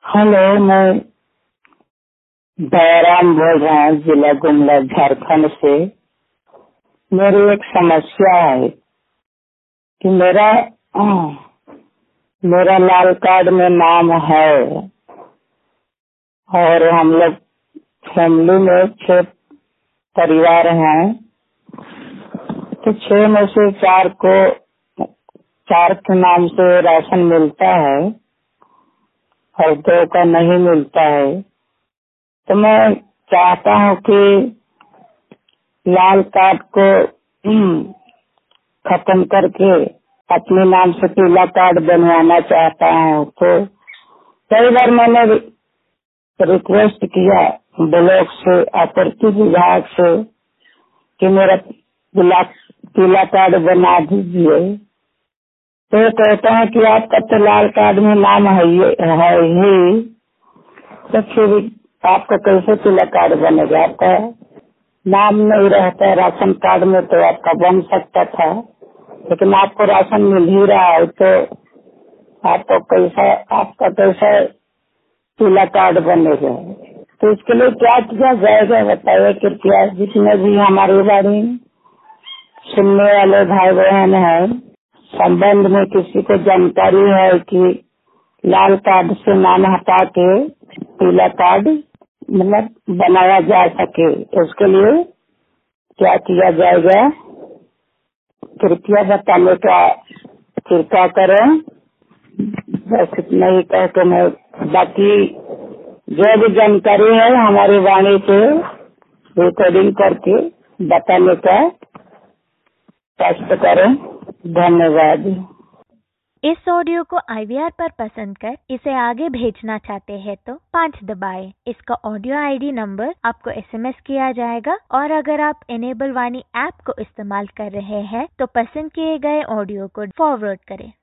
Hello, मैं दयाराम बोल रहा हूँ, जिला गुमला, झारखंड से। मेरी एक समस्या है कि मेरा लाल कार्ड में नाम है और हम लोग फैमिली में 6 परिवार हैं, तो 6 में से 4 के नाम से राशन मिलता है और 2 का नहीं मिलता है। तो मैं चाहता हूँ कि लाल कार्ड को खत्म करके अपने नाम से पीला कार्ड बनवाना चाहता हूँ। तो कई बार मैंने रिक्वेस्ट किया ब्लॉक से, आपूर्ति विभाग से, कि मेरा पीला कार्ड बना दीजिए। तो ये कहते हैं कि आपका तो लाल कार्ड में नाम है ही, तो फिर आपका कैसे पीला कार्ड बनेगा? आपका नाम नहीं रहता है राशन कार्ड में, तो आपका बन सकता था, लेकिन आपको राशन मिल ही रहा है, तो आपका कैसा पीला कार्ड बनेगा? तो इसके लिए क्या किया जाएगा बताइए कृपया। जितने भी हमारे बारे में सुनने वाले भाई बहन हैं, संबंध में किसी को जानकारी है कि लाल कार्ड से नाम हटा के पीला कार्ड मतलब बनाया जा सके, उसके लिए क्या किया जाएगा कृपया बताने का कृपा करें। बस इतना ही कह के मैं बाकी जो भी जानकारी है हमारी वाणी पे रिकॉर्डिंग करके बताने का कष्ट करें। धन्यवाद। इस ऑडियो को IVR पर पसंद कर इसे आगे भेजना चाहते हैं तो 5 दबाएं। इसका ऑडियो ID नंबर आपको SMS किया जाएगा, और अगर आप इनेबल वाणी ऐप को इस्तेमाल कर रहे हैं तो पसंद किए गए ऑडियो को फॉरवर्ड करें।